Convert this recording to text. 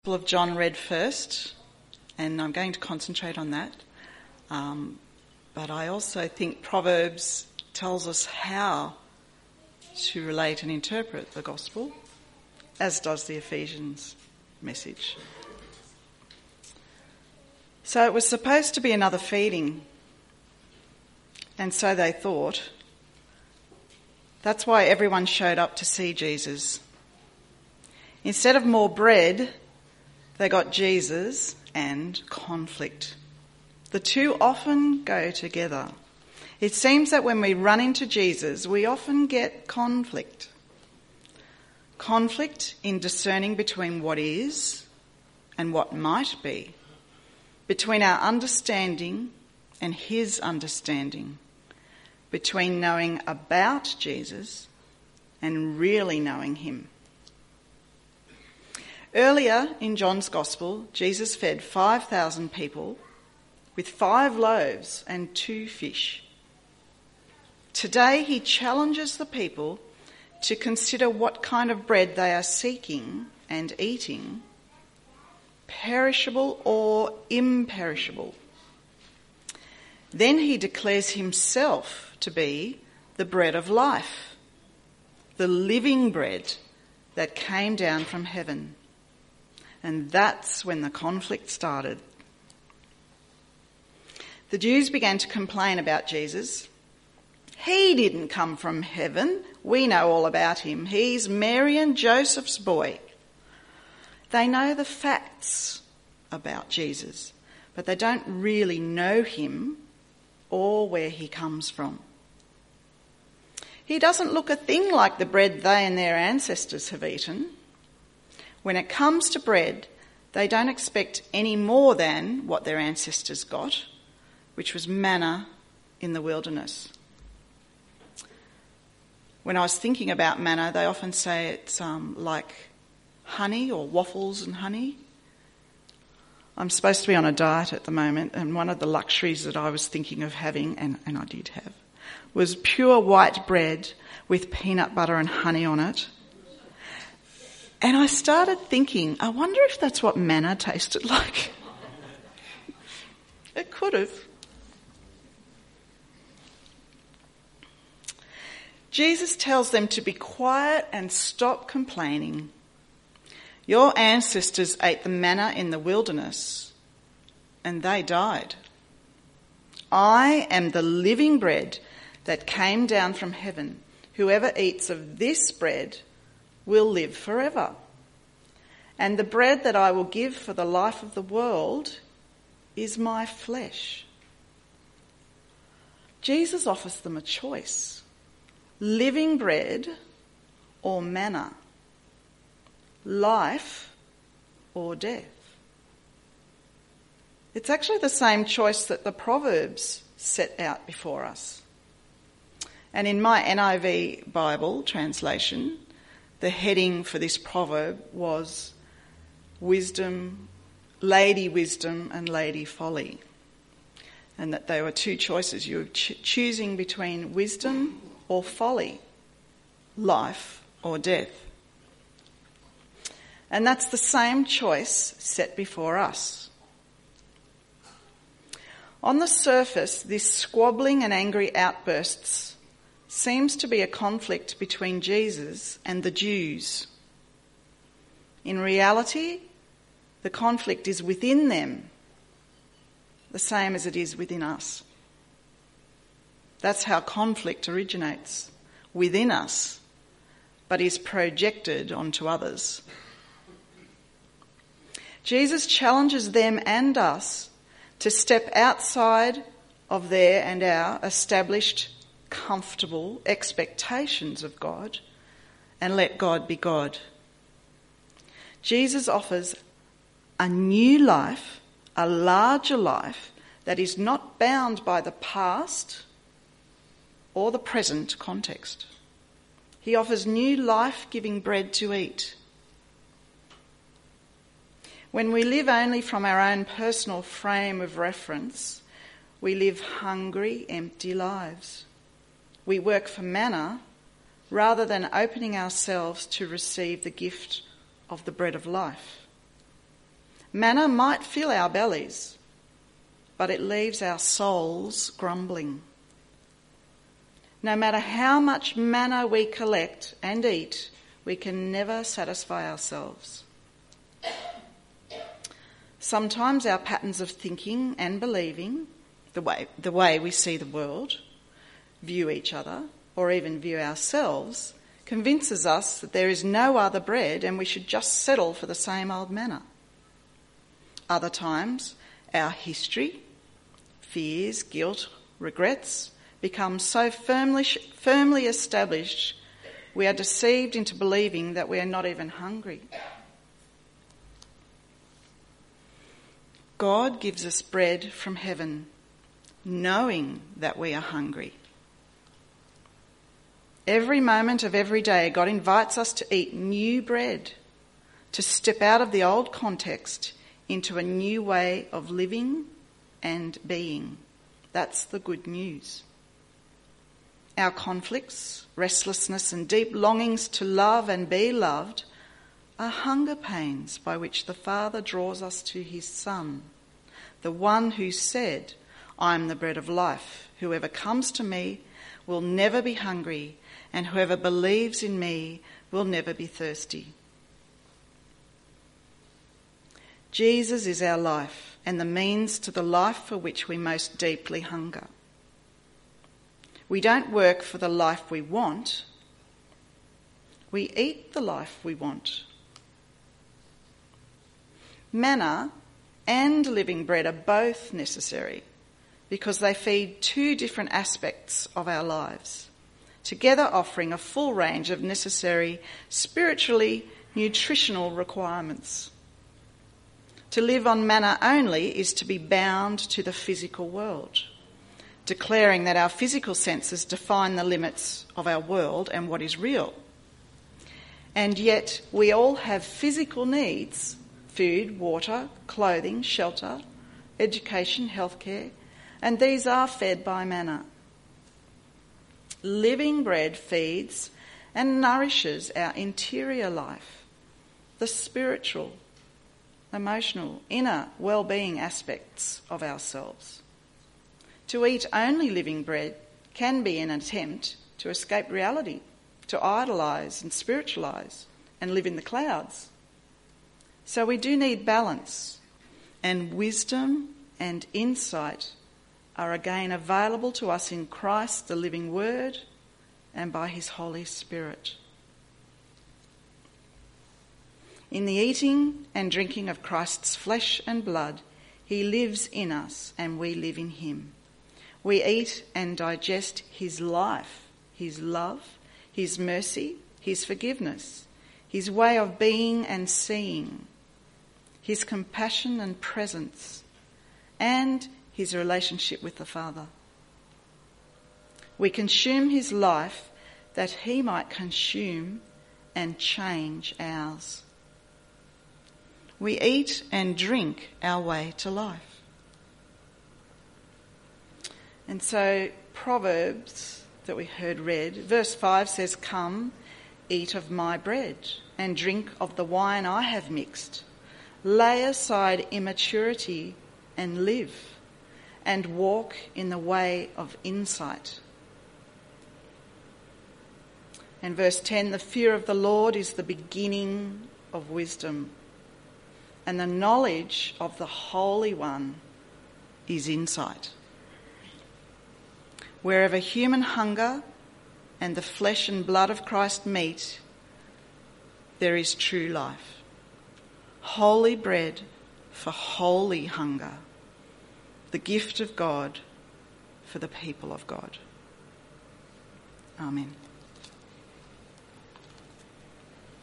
Of John read first, and I'm going to concentrate on that. But I also think Proverbs tells us how to relate and interpret the gospel, as does the Ephesians message. So it was supposed to be another feeding, and so they thought. That's why everyone showed up to see Jesus. Instead of more bread, they got Jesus and conflict. The two often go together. It seems that when we run into Jesus, we often get conflict. Conflict in discerning between what is and what might be, between our understanding and his understanding, between knowing about Jesus and really knowing him. Earlier in John's Gospel, Jesus fed 5,000 people with 5 loaves and 2 fish. Today he challenges the people to consider what kind of bread they are seeking and eating, perishable or imperishable. Then he declares himself to be the bread of life, the living bread that came down from heaven. And that's when the conflict started. The Jews began to complain about Jesus. He didn't come from heaven. We know all about him. He's Mary and Joseph's boy. They know the facts about Jesus, but they don't really know him or where he comes from. He doesn't look a thing like the bread they and their ancestors have eaten. When it comes to bread, they don't expect any more than what their ancestors got, which was manna in the wilderness. When I was thinking about manna, they often say it's like honey or waffles and honey. I'm supposed to be on a diet at the moment, and one of the luxuries that I was thinking of having, and I did have, was pure white bread with peanut butter and honey on it. And I started thinking, I wonder if that's what manna tasted like. It could have. Jesus tells them to be quiet and stop complaining. Your ancestors ate the manna in the wilderness, and they died. I am the living bread that came down from heaven. Whoever eats of this bread will live forever. And the bread that I will give for the life of the world is my flesh. Jesus offers them a choice: living bread or manna, life or death. It's actually the same choice that the Proverbs set out before us. And in my NIV Bible translation, the heading for this proverb was wisdom, lady wisdom and lady folly. And that there were two choices. You were choosing between wisdom or folly, life or death. And that's the same choice set before us. On the surface, this squabbling and angry outbursts seems to be a conflict between Jesus and the Jews. In reality, the conflict is within them, the same as it is within us. That's how conflict originates, within us, but is projected onto others. Jesus challenges them and us to step outside of their and our established comfortable expectations of God and let God be God. Jesus offers a new life, a larger life that is not bound by the past or the present context. He offers new life-giving bread to eat. When we live only from our own personal frame of reference, we live hungry, empty lives. We work for manna rather than opening ourselves to receive the gift of the bread of life. Manna might fill our bellies, but it leaves our souls grumbling. No matter how much manna we collect and eat, we can never satisfy ourselves. Sometimes our patterns of thinking and believing, the way we see the world, view each other, or even view ourselves, convinces us that there is no other bread and we should just settle for the same old manna. Other times, our history, fears, guilt, regrets become so firmly established we are deceived into believing that we are not even hungry. God gives us bread from heaven, knowing that we are hungry. Every moment of every day, God invites us to eat new bread, to step out of the old context into a new way of living and being. That's the good news. Our conflicts, restlessness and deep longings to love and be loved are hunger pains by which the Father draws us to his Son, the one who said, "I am the bread of life. Whoever comes to me will never be hungry, and whoever believes in me will never be thirsty." Jesus is our life and the means to the life for which we most deeply hunger. We don't work for the life we want. We eat the life we want. Manna and living bread are both necessary because they feed two different aspects of our lives, together offering a full range of necessary spiritually nutritional requirements. To live on manna only is to be bound to the physical world, declaring that our physical senses define the limits of our world and what is real. And yet we all have physical needs: food, water, clothing, shelter, education, healthcare, and these are fed by manna. Living bread feeds and nourishes our interior life, the spiritual, emotional, inner well-being aspects of ourselves. To eat only living bread can be an attempt to escape reality, to idolise and spiritualise and live in the clouds. So we do need balance, and wisdom and insight are again available to us in Christ, the living Word, and by his Holy Spirit. In the eating and drinking of Christ's flesh and blood, he lives in us and we live in him. We eat and digest his life, his love, his mercy, his forgiveness, his way of being and seeing, his compassion and presence, and his relationship with the Father. We consume his life that he might consume and change ours. We eat and drink our way to life. And so Proverbs that we heard read, verse 5 says, "Come, eat of my bread and drink of the wine I have mixed. Lay aside immaturity and live, and walk in the way of insight." And verse 10, "The fear of the Lord is the beginning of wisdom, and the knowledge of the Holy One is insight." Wherever human hunger and the flesh and blood of Christ meet, there is true life. Holy bread for holy hunger, the gift of God for the people of God. Amen.